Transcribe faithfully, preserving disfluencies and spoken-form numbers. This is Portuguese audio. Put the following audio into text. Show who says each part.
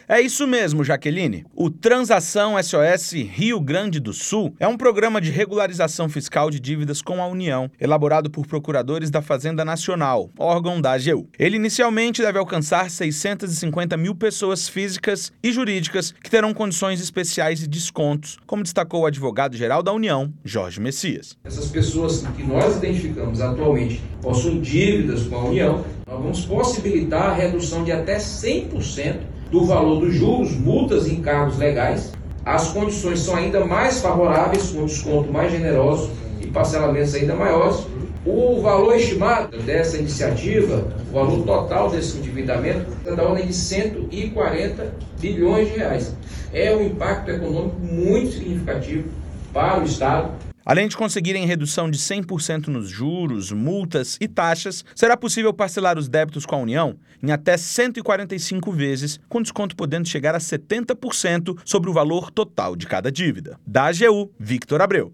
Speaker 1: É isso mesmo, Jaqueline. O Transação S O S Rio Grande do Sul é um programa de regularização fiscal de dívidas com a União, elaborado por procuradores da Fazenda Nacional, órgão da A G U. Ele inicialmente deve alcançar seiscentas e cinquenta mil pessoas físicas e jurídicas que terão condições especiais e descontos, como destacou o advogado-geral da União, Jorge Messias.
Speaker 2: Essas pessoas que nós identificamos atualmente possuem dívidas com a União, nós vamos possibilitar a redução de até cem por cento do valor dos juros, multas e encargos legais. As condições são ainda mais favoráveis, com desconto mais generoso e parcelamentos ainda maiores. O valor estimado dessa iniciativa, o valor total desse endividamento, é da ordem de cento e quarenta bilhões de reais. É um impacto econômico muito significativo para o Estado.
Speaker 1: Além de conseguirem redução de cem por cento nos juros, multas e taxas, será possível parcelar os débitos com a União em até cento e quarenta e cinco vezes, com desconto podendo chegar a setenta por cento sobre o valor total de cada dívida. Da A G U, Victor Abreu.